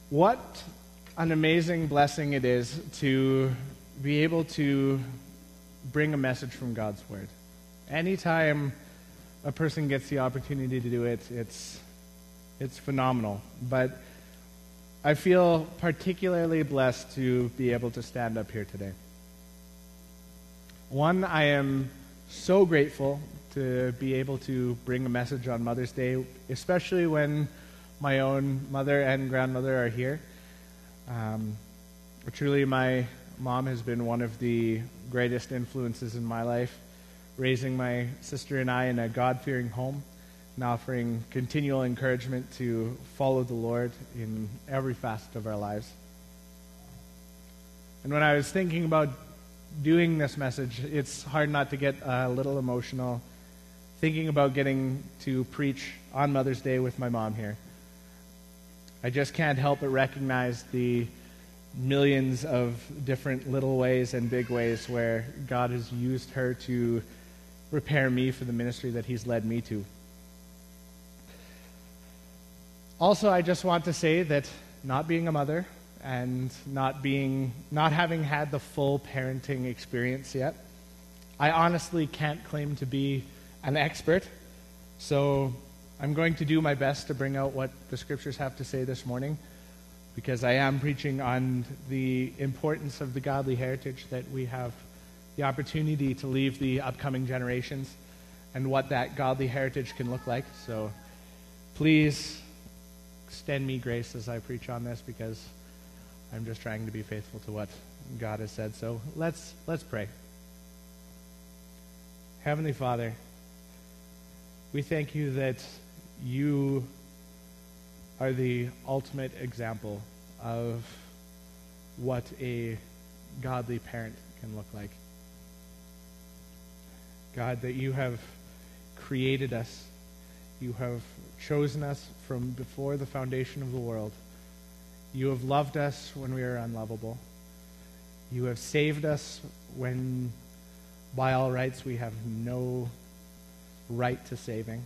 What an amazing blessing it is to be able to bring a message from God's Word. Anytime a person gets the opportunity to do it, it's phenomenal. But I feel particularly blessed to be able to stand up here today. One, I am so grateful to be able to bring a message on Mother's Day, especially when my own mother and grandmother are here. Truly, my mom has been one of the greatest influences in my life, raising my sister and I in a God-fearing home and offering continual encouragement to follow the Lord in every facet of our lives. And when I was thinking about doing this message, it's hard not to get a little emotional thinking about getting to preach on Mother's Day with my mom here. I just can't help but recognize the millions of different little ways and big ways where God has used her to prepare me for the ministry that He's led me to. Also, I just want to say that not being a mother and not having had the full parenting experience yet, I honestly can't claim to be an expert. So I'm going to do my best to bring out what the Scriptures have to say this morning, because I am preaching on the importance of the godly heritage that we have the opportunity to leave the upcoming generations and what that godly heritage can look like. So please extend me grace as I preach on this, because I'm just trying to be faithful to what God has said. So let's pray. Heavenly Father, we thank you that you are the ultimate example of what a godly parent can look like. God, that you have created us. You have chosen us from before the foundation of the world. You have loved us when we were unlovable. You have saved us when, by all rights, we have no right to saving.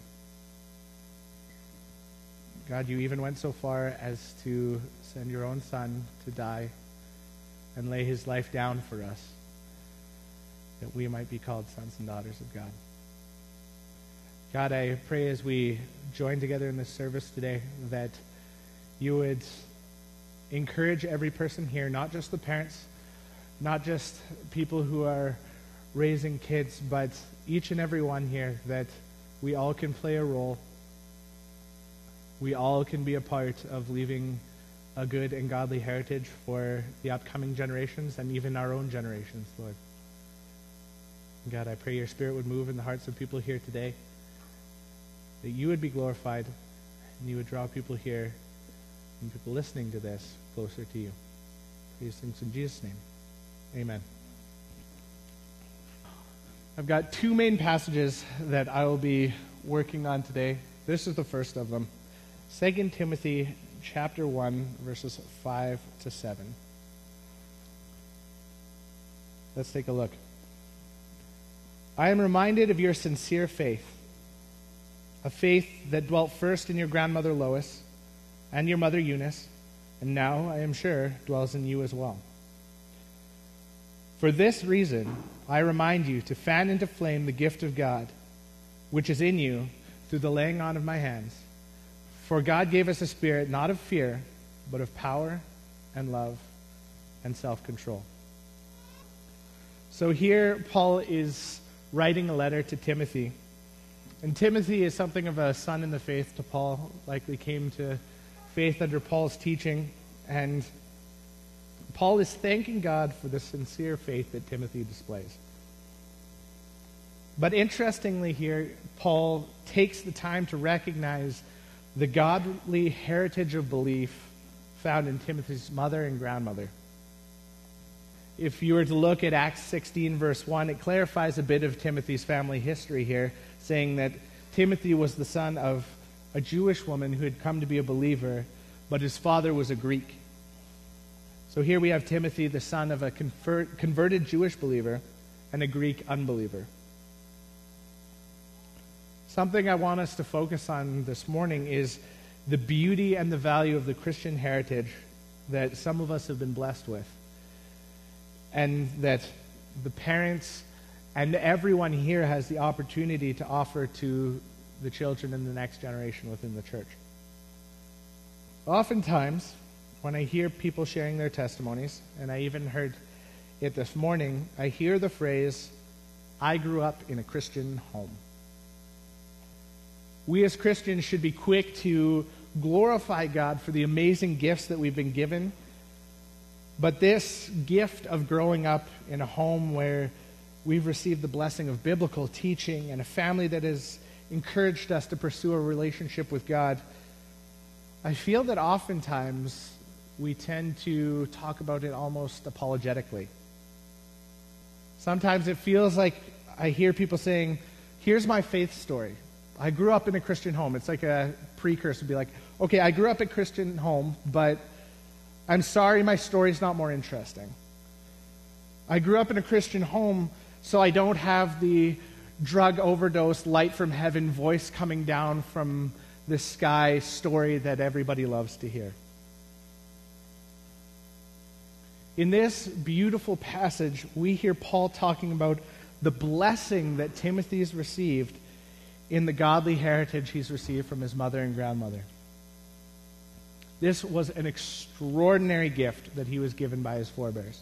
God, you even went so far as to send your own Son to die and lay his life down for us, that we might be called sons and daughters of God. God, I pray as we join together in this service today that you would encourage every person here, not just the parents, not just people who are raising kids, but each and every one here, that we all can play a role. We all can be a part of leaving a good and godly heritage for the upcoming generations and even our own generations, Lord. God, I pray your Spirit would move in the hearts of people here today, that you would be glorified, and you would draw people here and people listening to this closer to you. These things in Jesus' name. Amen. I've got two main passages that I will be working on today. This is the first of them. 2 Timothy chapter 1, verses 5 to 7. Let's take a look. I am reminded of your sincere faith, a faith that dwelt first in your grandmother Lois and your mother Eunice, and now, I am sure, dwells in you as well. For this reason, I remind you to fan into flame the gift of God, which is in you through the laying on of my hands. For God gave us a spirit not of fear, but of power and love and self-control. So here, Paul is writing a letter to Timothy. And Timothy is something of a son in the faith to Paul, likely came to faith under Paul's teaching. And Paul is thanking God for the sincere faith that Timothy displays. But interestingly here, Paul takes the time to recognize the godly heritage of belief found in Timothy's mother and grandmother. If you were to look at Acts 16, verse 1, it clarifies a bit of Timothy's family history here, saying that Timothy was the son of a Jewish woman who had come to be a believer, but his father was a Greek. So here we have Timothy, the son of a converted Jewish believer and a Greek unbeliever. Something I want us to focus on this morning is the beauty and the value of the Christian heritage that some of us have been blessed with, and that the parents and everyone here has the opportunity to offer to the children in the next generation within the church. Oftentimes, when I hear people sharing their testimonies, and I even heard it this morning, I hear the phrase, "I grew up in a Christian home." We as Christians should be quick to glorify God for the amazing gifts that we've been given. But this gift of growing up in a home where we've received the blessing of biblical teaching and a family that has encouraged us to pursue a relationship with God, I feel that oftentimes we tend to talk about it almost apologetically. Sometimes it feels like I hear people saying, "Here's my faith story. I grew up in a Christian home." It's like a precursor to be like, "Okay, I grew up in a Christian home, but I'm sorry my story's not more interesting. I grew up in a Christian home, so I don't have the drug overdose, light from heaven voice coming down from the sky story that everybody loves to hear." In this beautiful passage, we hear Paul talking about the blessing that Timothy's received in the godly heritage he's received from his mother and grandmother. This was an extraordinary gift that he was given by his forebears.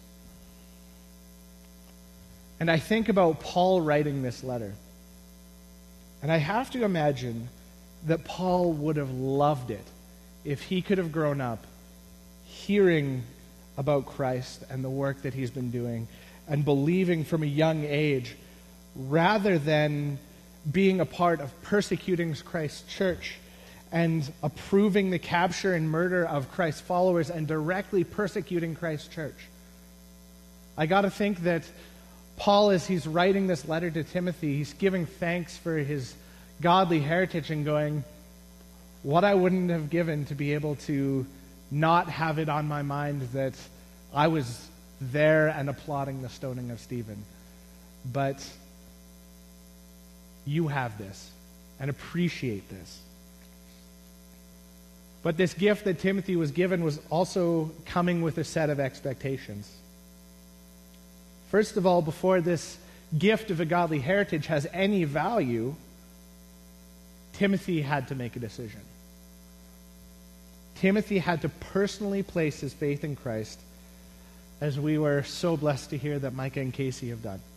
And I think about Paul writing this letter. And I have to imagine that Paul would have loved it if he could have grown up hearing about Christ and the work that he's been doing and believing from a young age, rather than being a part of persecuting Christ's church and approving the capture and murder of Christ's followers and directly persecuting Christ's church. I got to think that Paul, as he's writing this letter to Timothy, he's giving thanks for his godly heritage and going, what I wouldn't have given to be able to not have it on my mind that I was there and applauding the stoning of Stephen. But you have this and appreciate this. But this gift that Timothy was given was also coming with a set of expectations. First of all, before this gift of a godly heritage has any value, Timothy had to make a decision. Timothy had to personally place his faith in Christ, as we were so blessed to hear that Micah and Casey have done.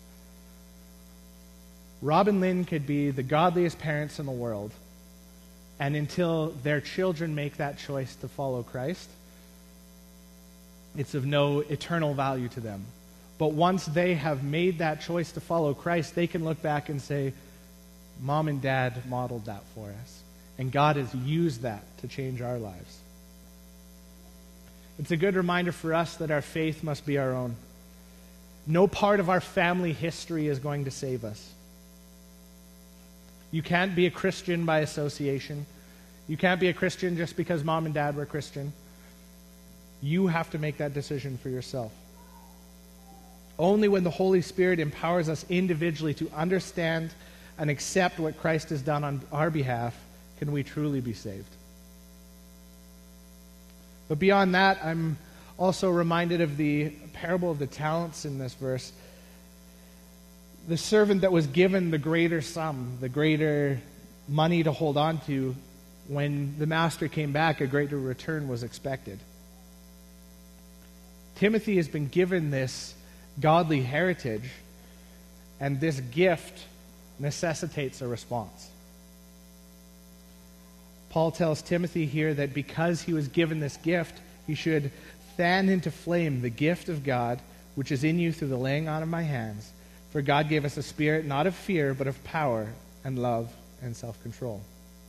Rob and Lynn could be the godliest parents in the world, and until their children make that choice to follow Christ, it's of no eternal value to them. But once they have made that choice to follow Christ, they can look back and say, Mom and Dad modeled that for us, and God has used that to change our lives. It's a good reminder for us that our faith must be our own. No part of our family history is going to save us. You can't be a Christian by association. You can't be a Christian just because Mom and Dad were Christian. You have to make that decision for yourself. Only when the Holy Spirit empowers us individually to understand and accept what Christ has done on our behalf can we truly be saved. But beyond that, I'm also reminded of the parable of the talents in this verse. The servant that was given the greater sum, the greater money to hold on to, when the master came back, a greater return was expected. Timothy has been given this godly heritage, and this gift necessitates a response. Paul tells Timothy here that because he was given this gift, he should fan into flame the gift of God, which is in you through the laying on of my hands. For God gave us a spirit not of fear, but of power and love and self-control.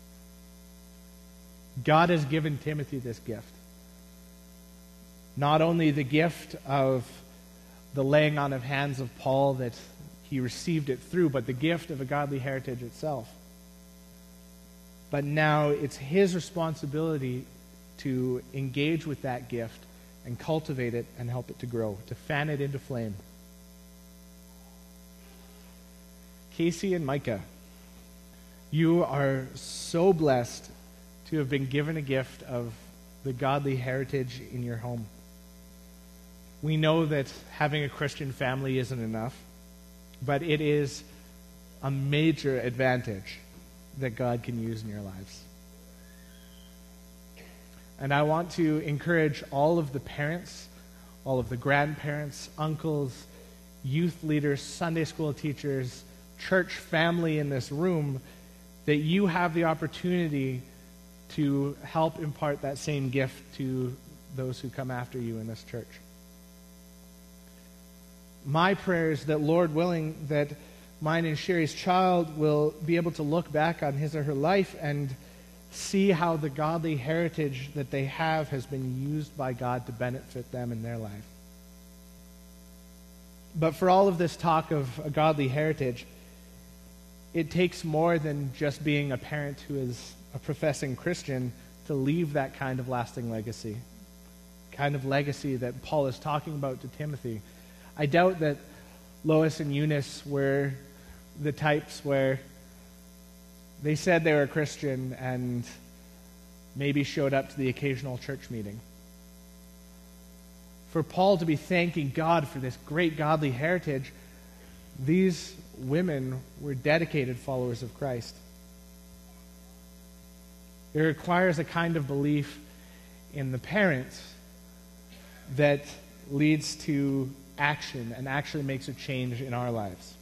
God has given Timothy this gift. Not only the gift of the laying on of hands of Paul that he received it through, but the gift of a godly heritage itself. But now it's his responsibility to engage with that gift and cultivate it and help it to grow, to fan it into flame. Casey and Micah, you are so blessed to have been given a gift of the godly heritage in your home. We know that having a Christian family isn't enough, but it is a major advantage that God can use in your lives. And I want to encourage all of the parents, all of the grandparents, uncles, youth leaders, Sunday school teachers, church family in this room, that you have the opportunity to help impart that same gift to those who come after you in this church. My prayer is that, Lord willing, that mine and Sherry's child will be able to look back on his or her life and see how the godly heritage that they have has been used by God to benefit them in their life. But for all of this talk of a godly heritage, it takes more than just being a parent who is a professing Christian to leave that kind of lasting legacy, kind of legacy that Paul is talking about to Timothy. I doubt that Lois and Eunice were the types where they said they were a Christian and maybe showed up to the occasional church meeting. For Paul to be thanking God for this great godly heritage, these women were dedicated followers of Christ. It requires a kind of belief in the parents that leads to action and actually makes a change in our lives.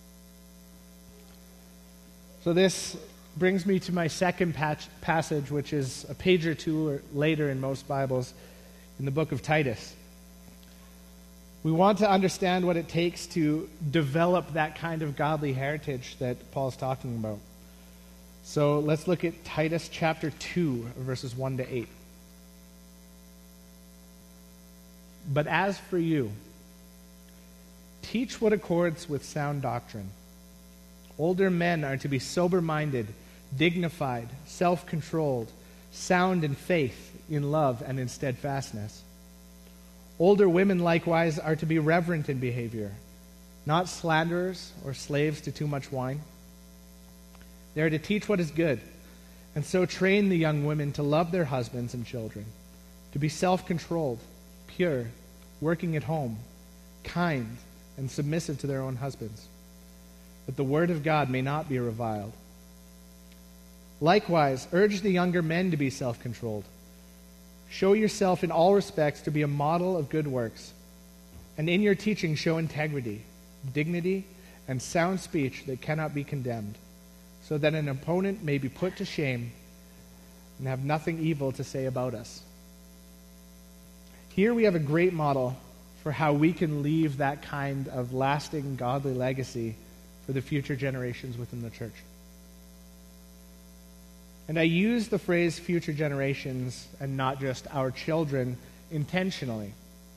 So this brings me to my second passage, which is a page or two later in most Bibles, in the book of Titus. We want to understand what it takes to develop that kind of godly heritage that Paul's talking about. So let's look at Titus chapter 2, verses 1 to 8. But as for you, teach what accords with sound doctrine. Older men are to be sober-minded, dignified, self-controlled, sound in faith, in love, and in steadfastness. Older women likewise are to be reverent in behavior, not slanderers or slaves to too much wine. They are to teach what is good, and so train the young women to love their husbands and children, to be self-controlled, pure, working at home, kind, and submissive to their own husbands, that the word of God may not be reviled. Likewise, urge the younger men to be self-controlled. Show yourself in all respects to be a model of good works, and in your teaching show integrity, dignity, and sound speech that cannot be condemned, so that an opponent may be put to shame and have nothing evil to say about us. Here we have a great model for how we can leave that kind of lasting godly legacy for the future generations within the church. And I use the phrase future generations and not just our children intentionally.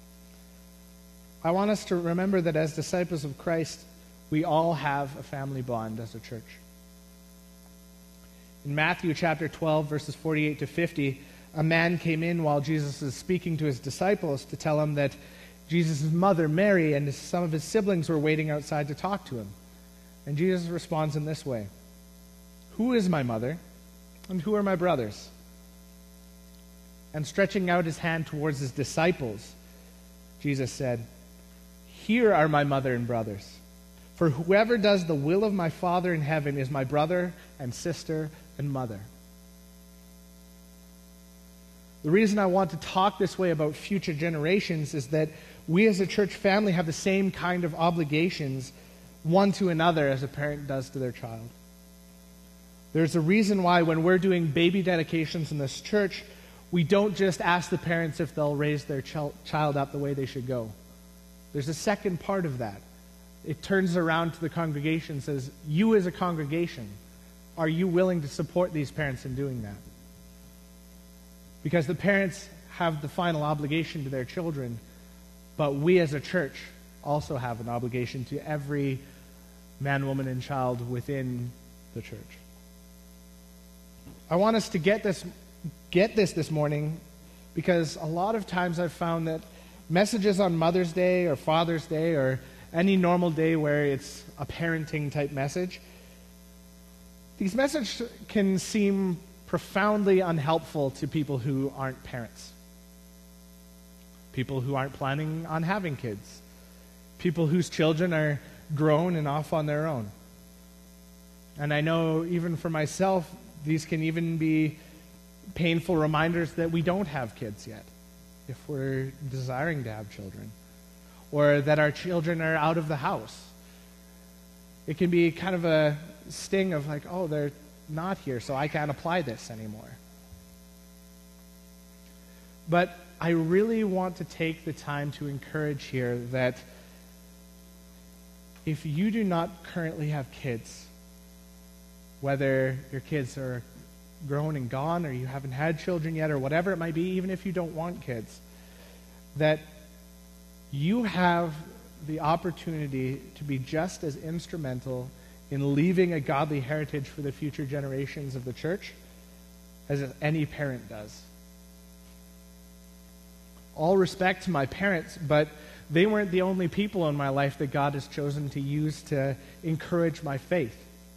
I want us to remember that as disciples of Christ, we all have a family bond as a church. In Matthew chapter 12, verses 48 to 50, a man came in while Jesus was speaking to his disciples to tell him that Jesus' mother, Mary, and some of his siblings were waiting outside to talk to him. And Jesus responds in this way: "Who is my mother? And who are my brothers?" And stretching out his hand towards his disciples, Jesus said, "Here are my mother and brothers. For whoever does the will of my Father in heaven is my brother and sister and mother." The reason I want to talk this way about future generations is that we as a church family have the same kind of obligations one to another as a parent does to their child. There's a reason why when we're doing baby dedications in this church, we don't just ask the parents if they'll raise their child up the way they should go. There's a second part of that. It turns around to the congregation and says, you as a congregation, are you willing to support these parents in doing that? Because the parents have the final obligation to their children, but we as a church also have an obligation to every man, woman, and child within the church. I want us to get this morning because a lot of times I've found that messages on Mother's Day or Father's Day or any normal day where it's a parenting type message, these messages can seem profoundly unhelpful to people who aren't parents, people who aren't planning on having kids, people whose children are grown and off on their own. And I know even for myself, these can even be painful reminders that we don't have kids yet, if we're desiring to have children, or that our children are out of the house. It can be kind of a sting of like, oh, they're not here, so I can't apply this anymore. But I really want to take the time to encourage here that if you do not currently have kids, whether your kids are grown and gone or you haven't had children yet or whatever it might be, even if you don't want kids, that you have the opportunity to be just as instrumental in leaving a godly heritage for the future generations of the church as any parent does. All respect to my parents, but they weren't the only people in my life that God has chosen to use to encourage my faith.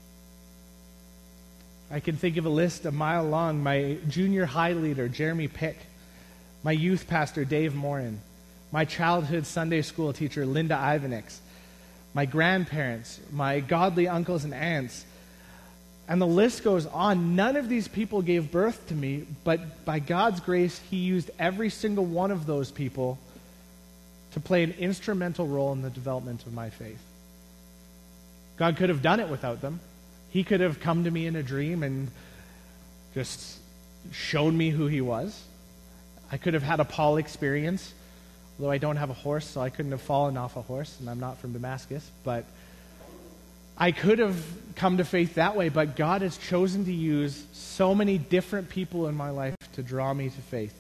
I can think of a list a mile long. My junior high leader, Jeremy Pick, my youth pastor, Dave Morin, my childhood Sunday school teacher, Linda Ivanix, my grandparents, my godly uncles and aunts, and the list goes on. None of these people gave birth to me, but by God's grace, He used every single one of those people to play an instrumental role in the development of my faith. God could have done it without them. He could have come to me in a dream and just shown me who He was. I could have had a Paul experience, although I don't have a horse, so I couldn't have fallen off a horse, and I'm not from Damascus. But I could have come to faith that way, but God has chosen to use so many different people in my life to draw me to faith.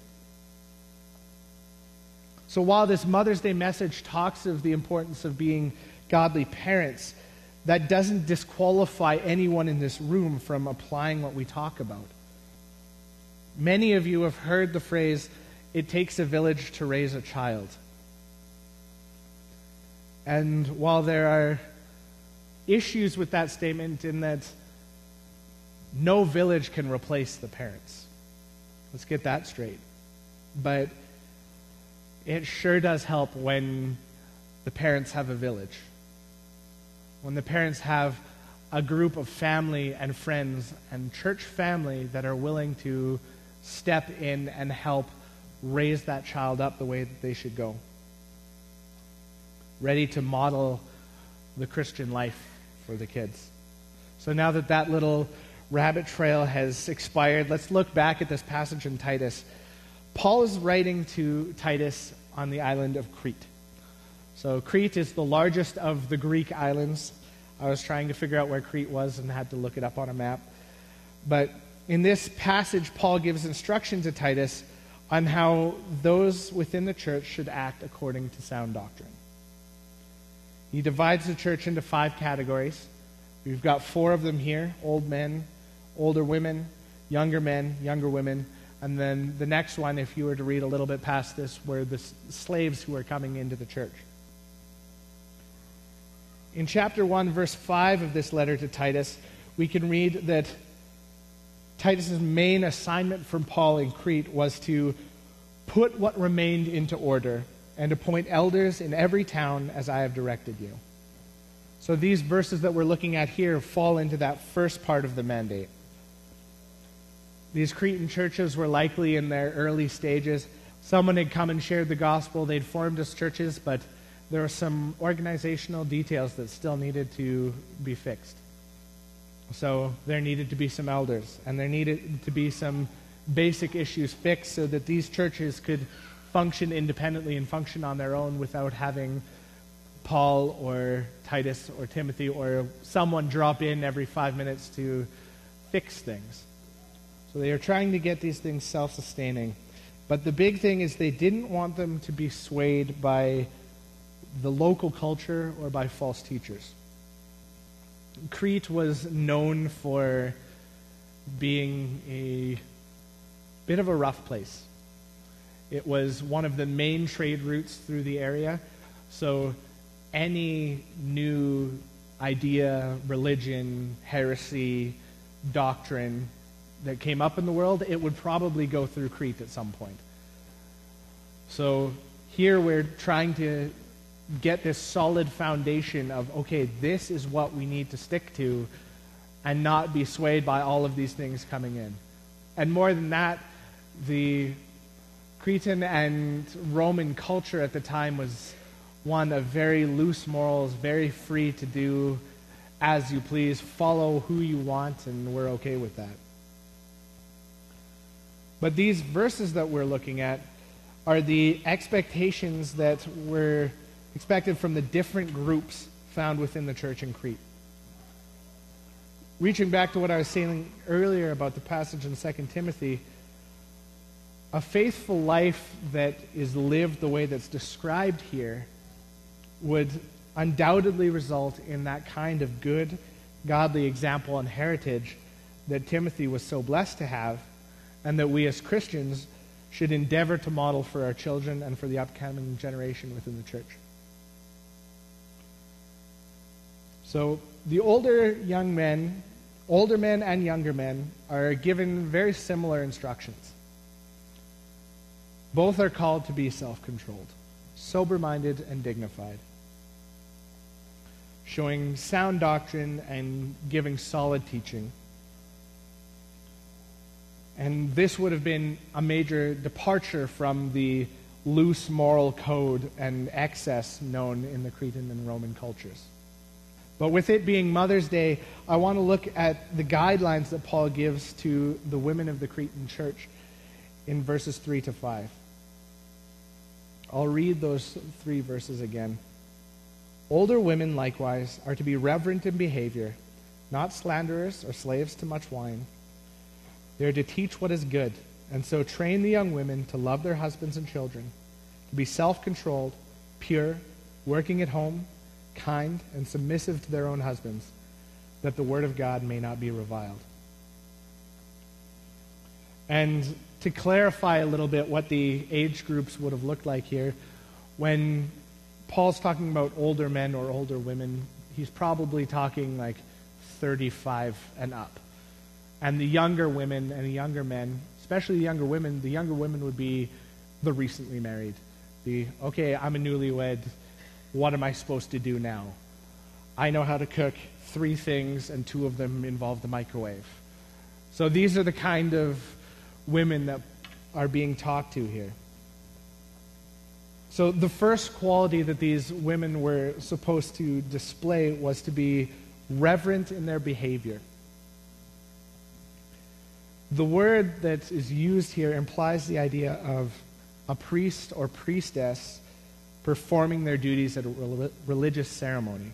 So while this Mother's Day message talks of the importance of being godly parents, that doesn't disqualify anyone in this room from applying what we talk about. Many of you have heard the phrase, "It takes a village to raise a child." And while there are issues with that statement in that no village can replace the parents, let's get that straight. But it sure does help when the parents have a village. When the parents have a group of family and friends and church family that are willing to step in and help raise that child up the way that they should go. Ready to model the Christian life for the kids. So now that that little rabbit trail has expired, let's look back at this passage in Titus. Paul is writing to Titus on the island of Crete. So Crete is the largest of the Greek islands. I was trying to figure out where Crete was and had to look it up on a map. But in this passage, Paul gives instruction to Titus on how those within the church should act according to sound doctrine. He divides the church into 5 categories. We've got 4 of them here: old men, older women, younger men, younger women. And then the next one, if you were to read a little bit past this, were the slaves who are coming into the church. In chapter 1, verse 5 of this letter to Titus, we can read that Titus's main assignment from Paul in Crete was to put what remained into order and appoint elders in every town as I have directed you. So these verses that we're looking at here fall into that first part of the mandate. These Cretan churches were likely in their early stages. Someone had come and shared the gospel. They'd formed as churches, but there were some organizational details that still needed to be fixed. So there needed to be some elders, and there needed to be some basic issues fixed so that these churches could function independently and function on their own without having Paul or Titus or Timothy or someone drop in every 5 minutes to fix things. So they are trying to get these things self-sustaining. But the big thing is they didn't want them to be swayed by the local culture or by false teachers. Crete was known for being a bit of a rough place. It was one of the main trade routes through the area, so any new idea, religion, heresy, doctrine that came up in the world, it would probably go through Crete at some point. So here we're trying to get this solid foundation of, okay, this is what we need to stick to and not be swayed by all of these things coming in. And more than that, the Cretan and Roman culture at the time was one of very loose morals, very free to do as you please, follow who you want, and we're okay with that. But these verses that we're looking at are the expectations that were expected from the different groups found within the church in Crete. Reaching back to what I was saying earlier about the passage in 2 Timothy, a faithful life that is lived the way that's described here would undoubtedly result in that kind of good, godly example and heritage that Timothy was so blessed to have, and that we as Christians should endeavor to model for our children and for the upcoming generation within the church. So the older men and younger men are given very similar instructions. Both are called to be self-controlled, sober-minded, and dignified, showing sound doctrine and giving solid teaching. And this would have been a major departure from the loose moral code and excess known in the Cretan and Roman cultures. But with it being Mother's Day, I want to look at the guidelines that Paul gives to the women of the Cretan church in verses 3 to 5. I'll read those 3 verses again. Older women, likewise, are to be reverent in behavior, not slanderers or slaves to much wine. They are to teach what is good, and so train the young women to love their husbands and children, to be self-controlled, pure, working at home, kind, and submissive to their own husbands, that the word of God may not be reviled. And to clarify a little bit what the age groups would have looked like here, when Paul's talking about older men or older women, he's probably talking like 35 and up. And the younger women and the younger men, especially the younger women would be the recently married. Okay, I'm a newlywed, what am I supposed to do now? I know how to cook 3 things, and 2 of them involve the microwave. So these are the kind of women that are being talked to here. So the first quality that these women were supposed to display was to be reverent in their behavior. The word that is used here implies the idea of a priest or priestess performing their duties at a religious ceremony.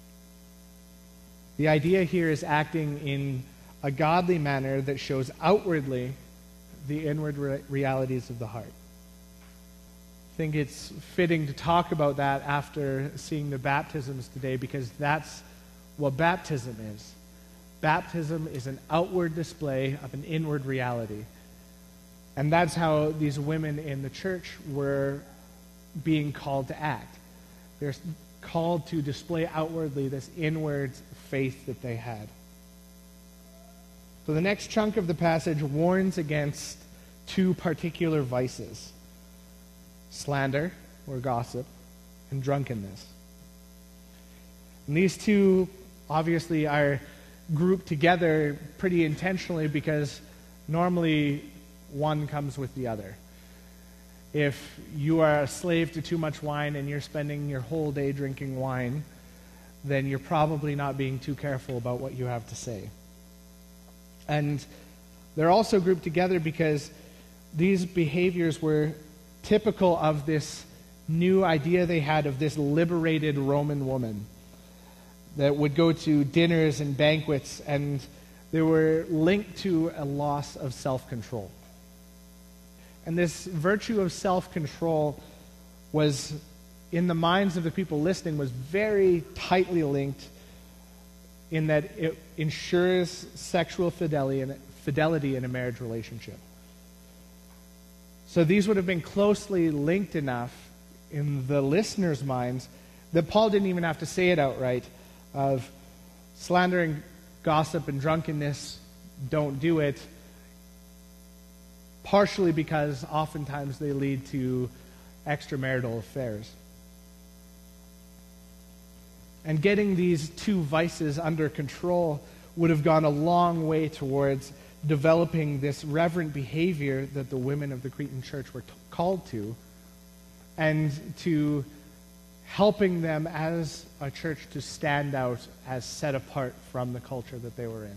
The idea here is acting in a godly manner that shows outwardly the inward realities of the heart. I think it's fitting to talk about that after seeing the baptisms today, because that's what baptism is. Baptism is an outward display of an inward reality. And that's how these women in the church were being called to act. They're called to display outwardly this inward faith that they had. So the next chunk of the passage warns against 2 particular vices: slander, or gossip, and drunkenness. And these 2 obviously are grouped together pretty intentionally, because normally one comes with the other. If you are a slave to too much wine and you're spending your whole day drinking wine, then you're probably not being too careful about what you have to say. And they're also grouped together because these behaviors were typical of this new idea they had of this liberated Roman woman that would go to dinners and banquets, and they were linked to a loss of self-control. And this virtue of self-control was, in the minds of the people listening, was very tightly linked in that it ensures sexual fidelity in a marriage relationship. So these would have been closely linked enough in the listeners' minds that Paul didn't even have to say it outright, of slandering, gossip, and drunkenness, don't do it, partially because oftentimes they lead to extramarital affairs. And getting these two vices under control would have gone a long way towards developing this reverent behavior that the women of the Cretan church were called to, and to helping them as a church to stand out as set apart from the culture that they were in.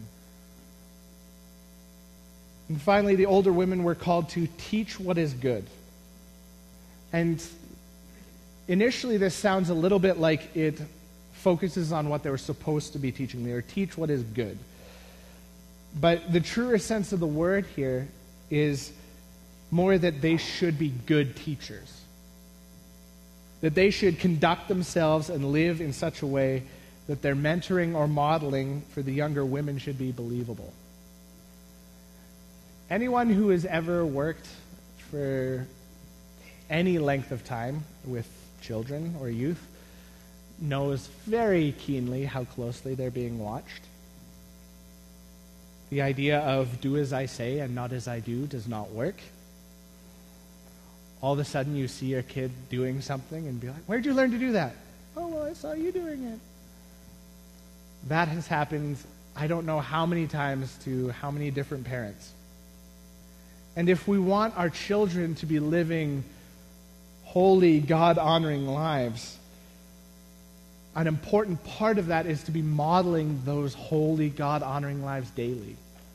And finally, the older women were called to teach what is good. And initially this sounds a little bit like it focuses on what they were supposed to be teaching. They were teach what is good. But the truer sense of the word here is more that they should be good teachers. That they should conduct themselves and live in such a way that their mentoring or modeling for the younger women should be believable. Anyone who has ever worked for any length of time with children or youth knows very keenly how closely they're being watched. The idea of do as I say and not as I do does not work. All of a sudden you see a kid doing something and be like, where'd you learn to do that? Oh, well, I saw you doing it. That has happened, I don't know how many times to how many different parents. And if we want our children to be living holy, God-honoring lives, an important part of that is to be modeling those holy, God-honoring lives daily.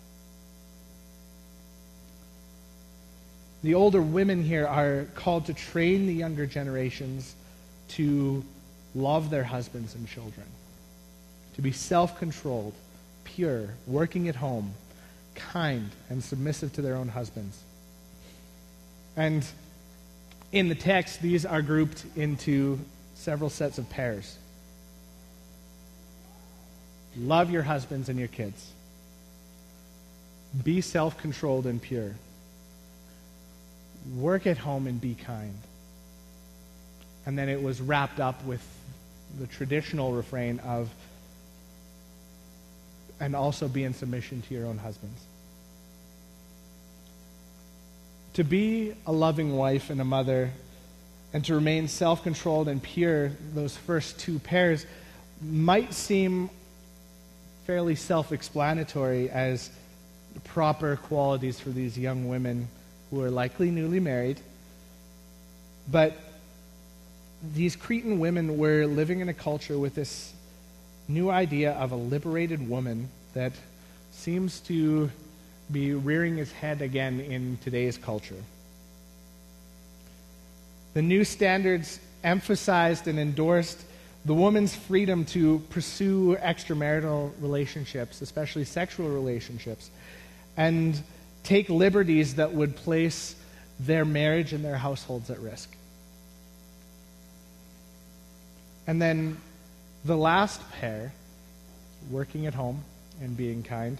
The older women here are called to train the younger generations to love their husbands and children, to be self-controlled, pure, working at home, kind, and submissive to their own husbands. And in the text, these are grouped into several sets of pairs. Love your husbands and your kids. Be self-controlled and pure. Work at home and be kind. And then it was wrapped up with the traditional refrain of, and also be in submission to your own husbands. To be a loving wife and a mother, and to remain self-controlled and pure, those first two pairs might seem fairly self-explanatory as proper qualities for these young women who are likely newly married. But these Cretan women were living in a culture with this new idea of a liberated woman that seems to be rearing its head again in today's culture. The new standards emphasized and endorsed the woman's freedom to pursue extramarital relationships, especially sexual relationships, and take liberties that would place their marriage and their households at risk. And then the last pair, working at home and being kind,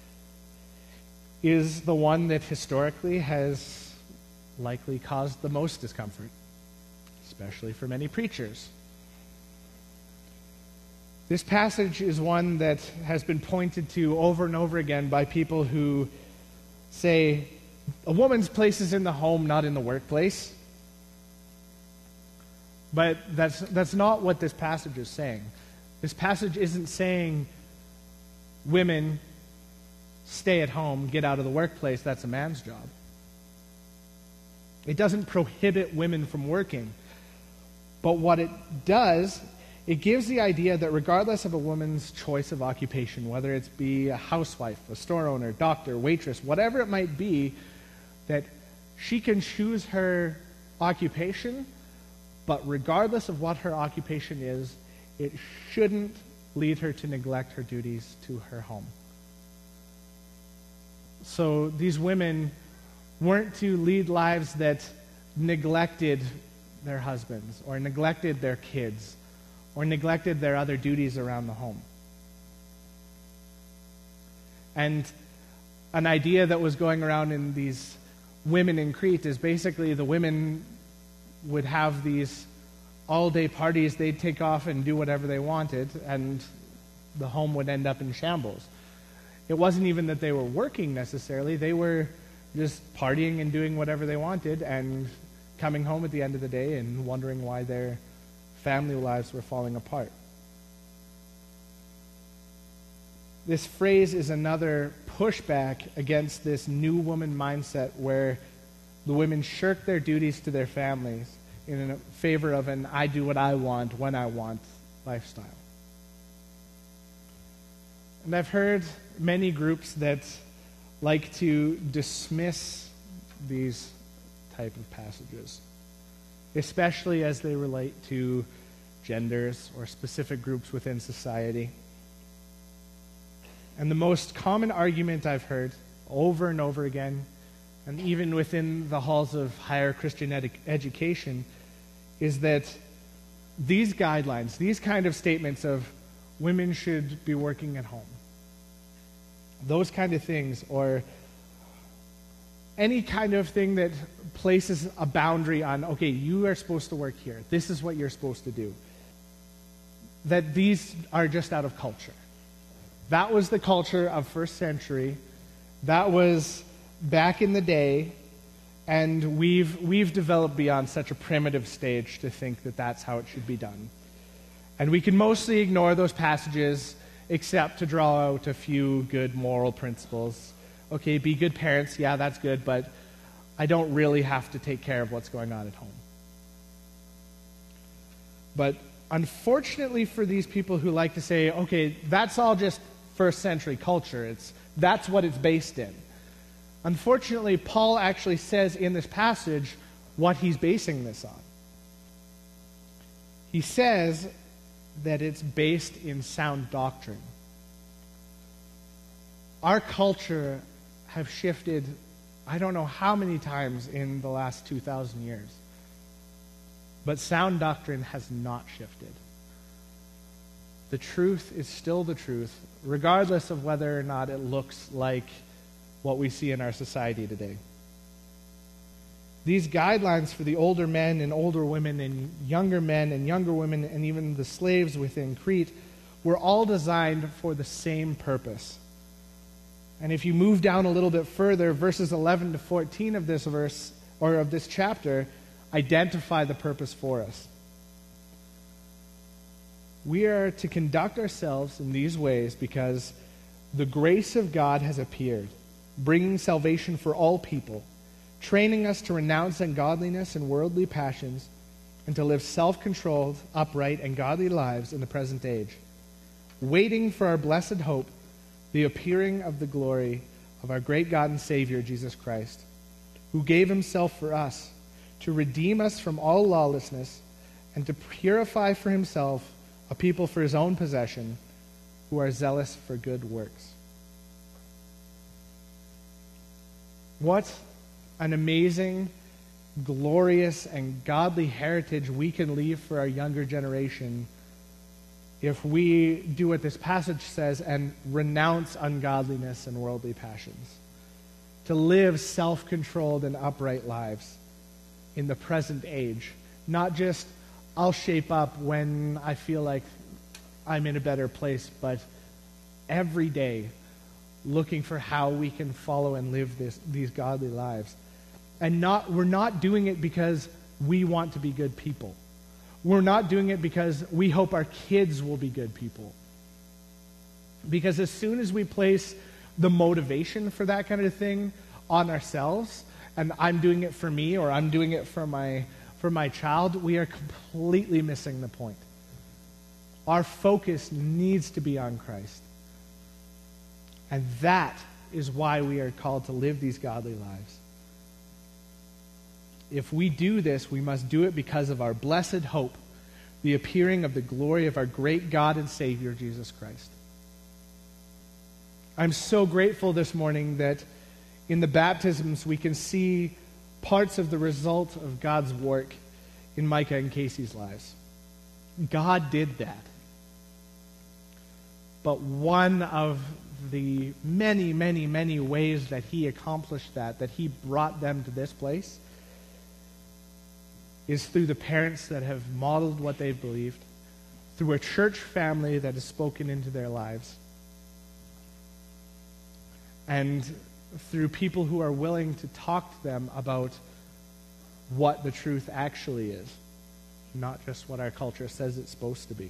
is the one that historically has likely caused the most discomfort, especially for many preachers. This passage is one that has been pointed to over and over again by people who say, a woman's place is in the home, not in the workplace. But that's not what this passage is saying. This passage isn't saying women stay at home, get out of the workplace, that's a man's job. It doesn't prohibit women from working. But what it does, it gives the idea that regardless of a woman's choice of occupation, whether it's be a housewife, a store owner, doctor, waitress, whatever it might be, that she can choose her occupation, but regardless of what her occupation is, it shouldn't lead her to neglect her duties to her home. So these women weren't to lead lives that neglected their husbands or neglected their kids or neglected their other duties around the home. And an idea that was going around in these women in Crete is basically the women would have these all-day parties, they'd take off and do whatever they wanted, and the home would end up in shambles. It wasn't even that they were working necessarily, they were just partying and doing whatever they wanted and coming home at the end of the day and wondering why their family lives were falling apart. This phrase is another pushback against this new woman mindset where the women shirk their duties to their families in favor of an I do what I want when I want lifestyle. And I've heard many groups that like to dismiss these type of passages, especially as they relate to genders or specific groups within society. And the most common argument I've heard over and over again, and even within the halls of higher Christian education, is that these guidelines, these kind of statements of women should be working at home, those kind of things, or any kind of thing that places a boundary on, okay, you are supposed to work here, this is what you're supposed to do, that these are just out of culture. That was the culture of first century. That was back in the day, and we've developed beyond such a primitive stage to think that that's how it should be done. And we can mostly ignore those passages except to draw out a few good moral principles. Okay, be good parents, yeah, that's good, but I don't really have to take care of what's going on at home. But unfortunately for these people who like to say, okay, that's all just first century culture, that's what it's based in. Unfortunately, Paul actually says in this passage what he's basing this on. He says that it's based in sound doctrine. Our culture have shifted, I don't know how many times in the last 2,000 years, but sound doctrine has not shifted. The truth is still the truth, regardless of whether or not it looks like what we see in our society today. These guidelines for the older men and older women and younger women and even the slaves within Crete were all designed for the same purpose. And if you move down a little bit further, verses 11 to 14 of this verse, or of this chapter, identify the purpose for us. We are to conduct ourselves in these ways because the grace of God has appeared, bringing salvation for all people, training us to renounce ungodliness and worldly passions, and to live self-controlled, upright, and godly lives in the present age, waiting for our blessed hope, the appearing of the glory of our great God and Savior, Jesus Christ, who gave himself for us to redeem us from all lawlessness and to purify for himself a people for his own possession who are zealous for good works. What an amazing, glorious, and godly heritage we can leave for our younger generation if we do what this passage says and renounce ungodliness and worldly passions. To live self-controlled and upright lives in the present age. Not just, I'll shape up when I feel like I'm in a better place, but every day looking for how we can follow and live these godly lives. And we're not doing it because we want to be good people. We're not doing it because we hope our kids will be good people. Because as soon as we place the motivation for that kind of thing on ourselves, and I'm doing it for me or I'm doing it for my child, we are completely missing the point. Our focus needs to be on Christ. And that is why we are called to live these godly lives. If we do this, we must do it because of our blessed hope, the appearing of the glory of our great God and Savior, Jesus Christ. I'm so grateful this morning that in the baptisms we can see parts of the result of God's work in Micah and Casey's lives. God did that. But one of the many, many, many ways that he accomplished that he brought them to this place, is through the parents that have modeled what they've believed, through a church family that has spoken into their lives. And through people who are willing to talk to them about what the truth actually is, not just what our culture says it's supposed to be.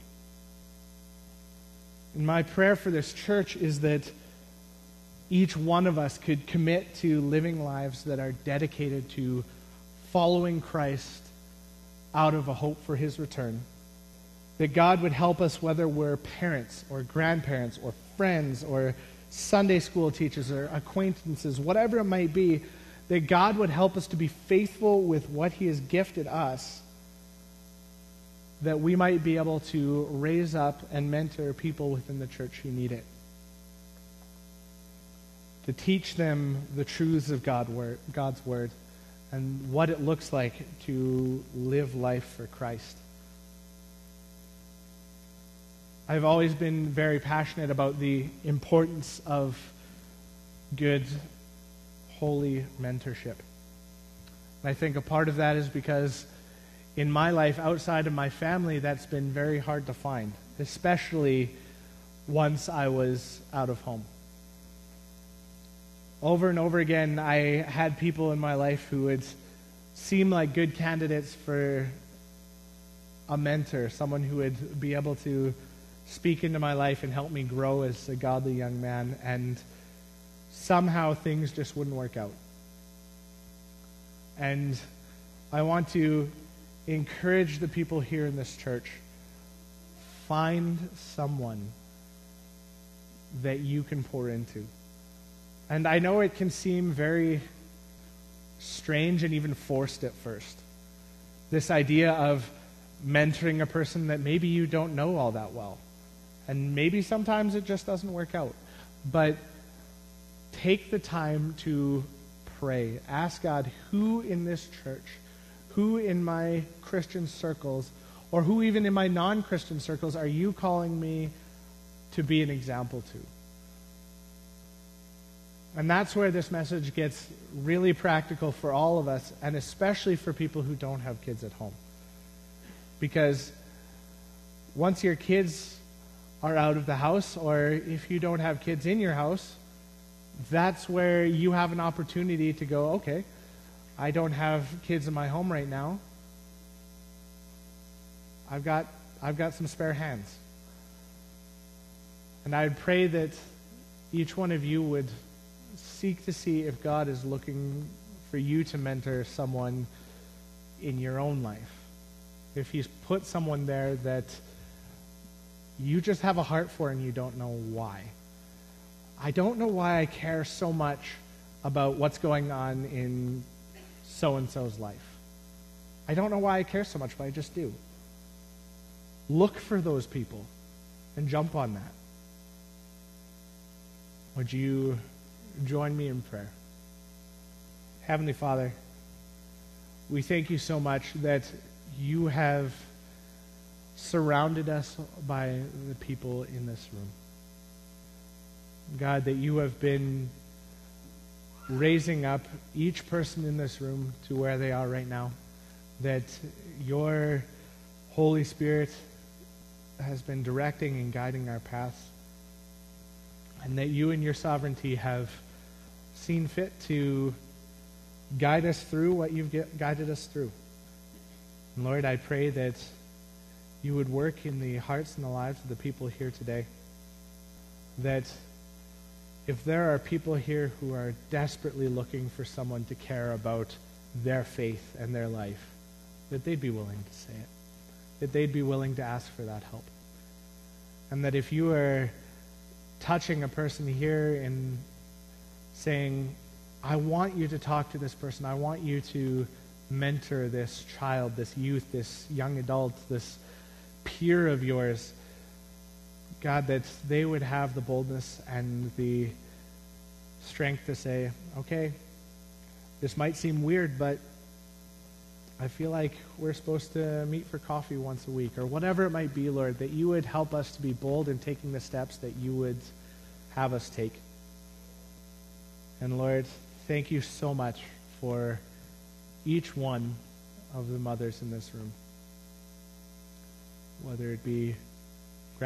And my prayer for this church is that each one of us could commit to living lives that are dedicated to following Christ out of a hope for his return. That God would help us, whether we're parents or grandparents or friends or Sunday school teachers or acquaintances, whatever it might be, that God would help us to be faithful with what he has gifted us, that we might be able to raise up and mentor people within the church who need it. To teach them the truths of God's Word and what it looks like to live life for Christ. I've always been very passionate about the importance of good, holy mentorship. And I think a part of that is because in my life, outside of my family, that's been very hard to find, especially once I was out of home. Over and over again, I had people in my life who would seem like good candidates for a mentor, someone who would be able to speak into my life and help me grow as a godly young man, and somehow things just wouldn't work out. And I want to encourage the people here in this church, find someone that you can pour into. And I know it can seem very strange and even forced at first. This idea of mentoring a person that maybe you don't know all that well. And maybe sometimes it just doesn't work out. But take the time to pray. Ask God, who in this church, who in my Christian circles, or who even in my non-Christian circles are you calling me to be an example to? And that's where this message gets really practical for all of us, and especially for people who don't have kids at home. Because once your kids are out of the house, or if you don't have kids in your house, that's where you have an opportunity to go, okay, I don't have kids in my home right now. I've got some spare hands. And I'd pray that each one of you would seek to see if God is looking for you to mentor someone in your own life. If he's put someone there that you just have a heart for and you don't know why. I don't know why I care so much about what's going on in so-and-so's life. I don't know why I care so much, but I just do. Look for those people and jump on that. Would you join me in prayer? Heavenly Father, we thank you so much that you have surrounded us by the people in this room. God, that you have been raising up each person in this room to where they are right now. That your Holy Spirit has been directing and guiding our paths. And that you in your sovereignty have seen fit to guide us through what you've guided us through. And Lord, I pray that you would work in the hearts and the lives of the people here today. That if there are people here who are desperately looking for someone to care about their faith and their life, that they'd be willing to say it. That they'd be willing to ask for that help. And that if you are touching a person here and saying, I want you to talk to this person, I want you to mentor this child, this youth, this young adult, this peer of yours, God, that they would have the boldness and the strength to say, okay, this might seem weird, but I feel like we're supposed to meet for coffee once a week, or whatever it might be, Lord, that you would help us to be bold in taking the steps that you would have us take. And Lord, thank you so much for each one of the mothers in this room. Whether it be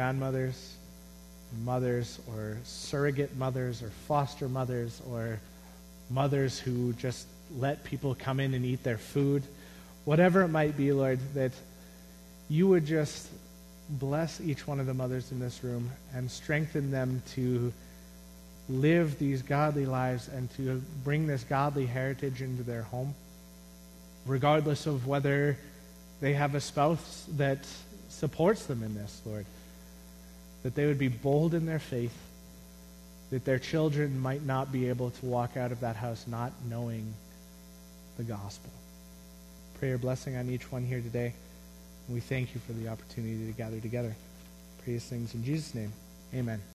grandmothers, mothers, or surrogate mothers, or foster mothers, or mothers who just let people come in and eat their food, whatever it might be, Lord, that you would just bless each one of the mothers in this room and strengthen them to live these godly lives and to bring this godly heritage into their home, regardless of whether they have a spouse that supports them in this, Lord. That they would be bold in their faith, that their children might not be able to walk out of that house not knowing the gospel. Pray your blessing on each one here today. And we thank you for the opportunity to gather together. Pray these things in Jesus' name. Amen.